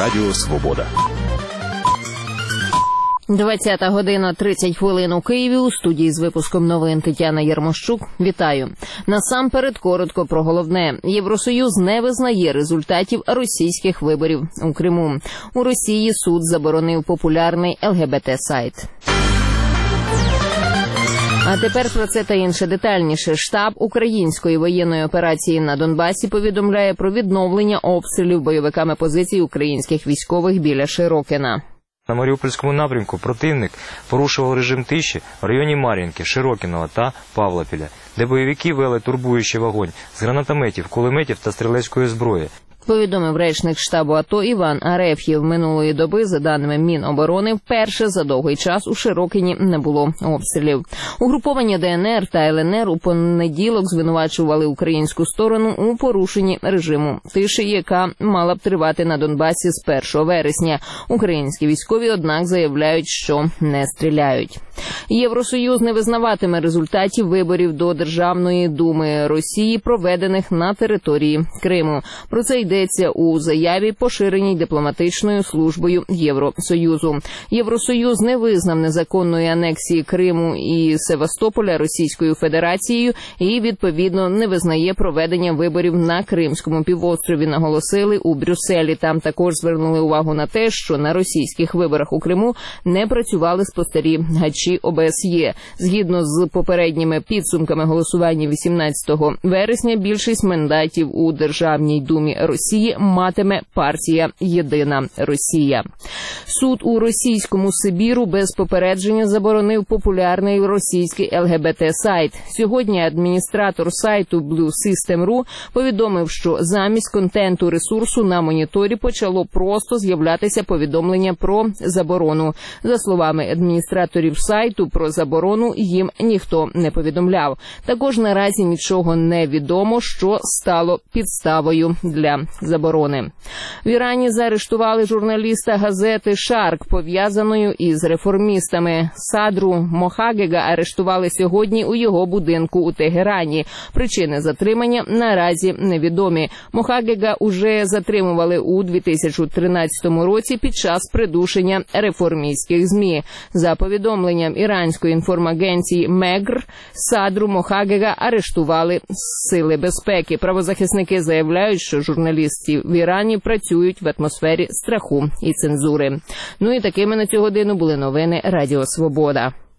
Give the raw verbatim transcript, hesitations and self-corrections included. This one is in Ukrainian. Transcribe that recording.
Радіо Свобода. двадцята година тридцять хвилин у Києві. У студії з випуском новин Тетяна Ярмощук. Вітаю. Насамперед коротко про головне. Євросоюз не визнає результатів російських виборів у Криму. У Росії суд заборонив популярний ел ге бе те-сайт. А тепер про це та інше детальніше. Штаб української воєнної операції на Донбасі повідомляє про відновлення обстрілів бойовиками позицій українських військових біля Широкіна. На Маріупольському напрямку противник порушував режим тиші в районі Мар'їнки, Широкіного та Павлопіля, де бойовики вели турбуючий вогонь з гранатометів, кулеметів та стрілецької зброї. Повідомив речник штабу АТО Іван Ареф'єв. Минулої доби, за даними Міноборони, вперше за довгий час у Широкіні не було обстрілів. Угруповання де ен ер та ел ен ер у понеділок звинувачували українську сторону у порушенні режиму тиші, яка мала б тривати на Донбасі з першого вересня. Українські військові, однак, заявляють, що не стріляють. Євросоюз не визнаватиме результатів виборів до Державної думи Росії, проведених на території Криму. Про це йдеться у заяві, поширеній дипломатичною службою Євросоюзу. Євросоюз не визнав незаконної анексії Криму і Севастополя Російською Федерацією і, відповідно, не визнає проведення виборів на Кримському півострові, наголосили у Брюсселі. Там також звернули увагу на те, що на російських виборах у Криму не працювали спостерігачі о бе ес є. Згідно з попередніми підсумками голосування вісімнадцятого вересня, більшість мандатів у Державній думі Росії матиме партія «Єдина Росія». Суд у російському Сибіру без попередження заборонив популярний російський ел ге бе те-сайт. Сьогодні адміністратор сайту блю систем точка ру повідомив, що замість контенту ресурсу на моніторі почало просто з'являтися повідомлення про заборону. За словами адміністраторів сайту, про заборону їм ніхто не повідомляв. Також наразі нічого не відомо, що стало підставою для заборони. В Ірані заарештували журналіста газети «Шарк», пов'язаною із реформістами. Садру Мохагега арештували сьогодні у його будинку у Тегерані. Причини затримання наразі невідомі. Мохагега уже затримували у дві тисячі тринадцятому році під час придушення реформістських ЗМІ. За повідомленням іранської інформагенції Мегр, Садру Мохагега арештували сили безпеки. Правозахисники заявляють, що журналісти в Ірані працюють в атмосфері страху і цензури. Ну і такими на цю годину були новини Радіо Свобода.